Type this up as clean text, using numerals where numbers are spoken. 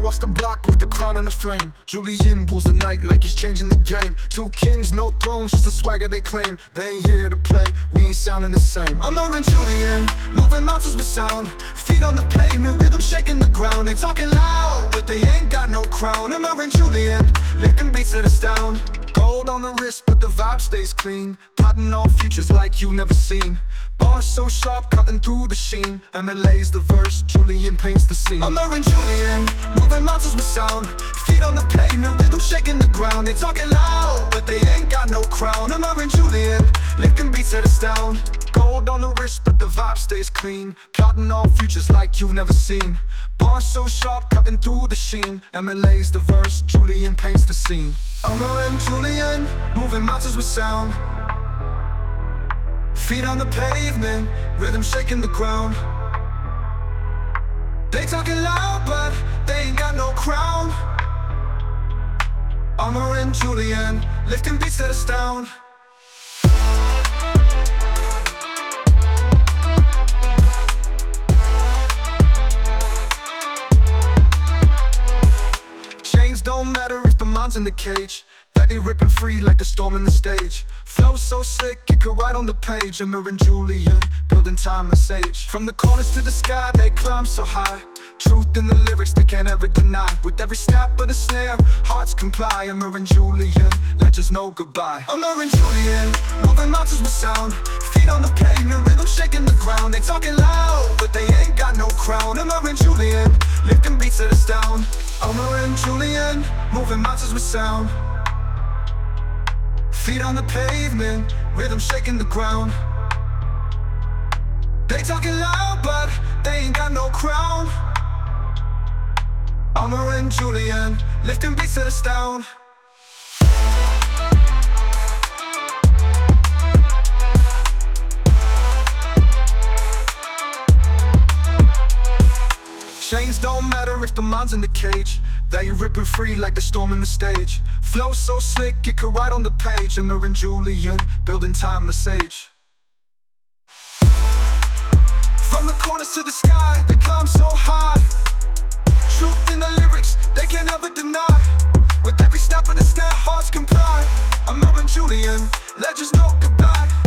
walks the block with the crown and the flame. Julian rules the night like he's changing the game. Two kings, no thrones, just the swagger they claim. They ain't here to play, we ain't sounding the same. I'm Murray and Julian, moving mountains with sound. Feet on the pavement, rhythm shaking the ground. They talking loud, but they ain't got no crown. I'm Murray and Julian, licking beats that astound. Gold on the wrist, but the vibe stays clean. Plotting all futures like you never seen. Bars so sharp, cutting through the sheen. MLA's the verse, Julian paints the scene. I'm Murray and Julian, moving mountains with sound. Feet on the pavement, rhythm shaking the ground. They talking loud, but they ain't got no crown. I'm Murray and Julian, licking beats that astound. Gold on the wrist, but the vibe stays clean. Plotting all futures like you've never seen. Bars so sharp, cutting through the sheen. MLA's the verse, Julian paints the scene. I'm Murray and Julian, moving mountains with sound. Feet on the pavement, rhythm shaking the ground. They talking loud, but they ain't got no crown. I'm Murray and Julian, lifting beats that astound. Chains don't matter if the mind's in the cage. That they ripping free like the storm in the stage. Flow so sick, it could write on the page. I'm Murray and Julian, building timeless age. From the corners to the sky, they climb so high. Truth in the lyrics they can't ever deny. With every snap of the snare, hearts comply. I'm Murray and Julian, legends know goodbye. I'm Murray and Julian, moving mountains with sound. Feet on the pavement, rhythm shaking the ground. They talking loud, but they ain't got no crown. I'm Murray and Julian, lifting beats that astound. I'm Murray and Julian, moving mountains with sound. Feet on the pavement, rhythm shaking the ground. They talking loud, but they ain't got no crown. I'm Murray and Julian, lifting beats that astound. Chains don't matter if the mind's in the cage. They ripping free like the storm in the stage. Flow so slick, it could write on the page. I'm Murray and Julian, building timeless age. From the corners to the sky, they climb so high. Truth in the lyrics, they can't ever deny. With every snap of the snare, hearts comply. I'm Murray and Julian, legends know goodbye.